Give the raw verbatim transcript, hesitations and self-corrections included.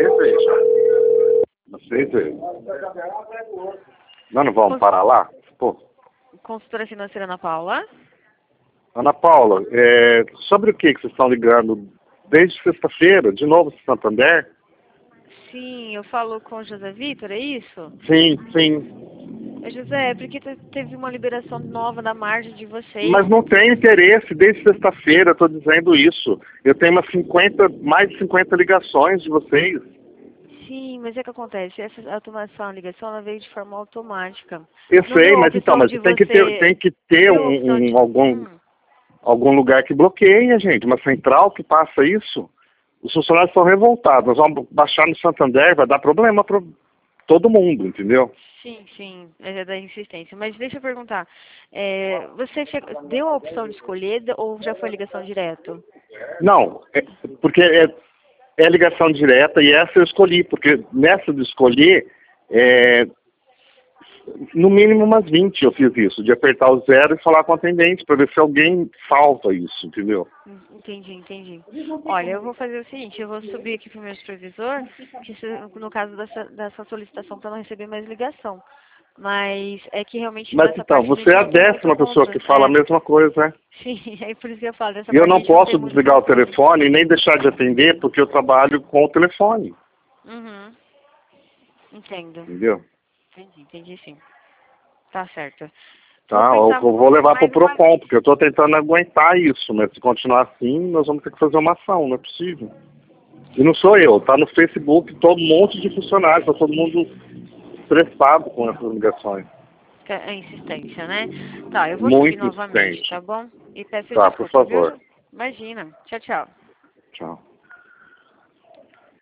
seis vezes. Umas seis vezes. Nós não vamos parar lá? Pô. Consultora financeira Ana Paula. Ana Paula, é, sobre o que, que vocês estão ligando? Desde sexta-feira, de novo, Santander? Sim, eu falo com o José Vitor, é isso? Sim, sim. É, José, é porque te- teve uma liberação nova da margem de vocês. Mas não tenho interesse, desde sexta-feira, eu estou dizendo isso. Eu tenho umas cinquenta, mais de cinquenta ligações de vocês. Sim, mas é o que acontece, essa automação, a ligação, ela veio de forma automática. Eu Não sei, deu a mas então, opção mas de tem que ter, você... tem que Não ter deu a um, opção de... um- algum, Hum. algum lugar que bloqueia, gente, uma central que passa isso. Os funcionários estão revoltados, nós vamos baixar no Santander, vai dar problema para todo mundo, entendeu? Sim, sim, é da insistência. Mas deixa eu perguntar, é, você che- deu a opção de escolher ou já foi ligação direto? Não, é- porque é, é ligação direta e essa eu escolhi, porque nessa de escolher, é, no mínimo umas vinte eu fiz isso, de apertar o zero e falar com o atendente, para ver se alguém falta isso, entendeu? Hum, Entendi, entendi. Olha, eu vou fazer o seguinte, eu vou subir aqui para o meu supervisor, que se- no caso dessa, dessa solicitação para não receber mais ligação. Mas é que realmente Mas nessa então, parte a você gente é a não tem muito décima pessoa que controle. fala a É, mesma coisa, né? sim, é por isso que eu falo, dessa E eu parte a não gente não tem posso muito desligar o controle. telefone e nem deixar de atender, porque eu trabalho com o telefone, Uhum. Entendo. entendeu? Entendi, entendi sim. Tá certo. Vou Tá, eu pensar eu vou levar para o mais uma Procon, vez. porque eu estou tentando aguentar isso, mas se continuar assim, nós vamos ter que fazer uma ação, não é possível. E não sou eu, tá no Facebook todo um monte de funcionários, tá todo mundo estressado com essas ligações. Que é a insistência, né? Tá, eu vou subir Muito novamente, insistente. tá bom? E peço Tá, por desculpa, viu? favor. Imagina. Tchau, tchau. Tchau.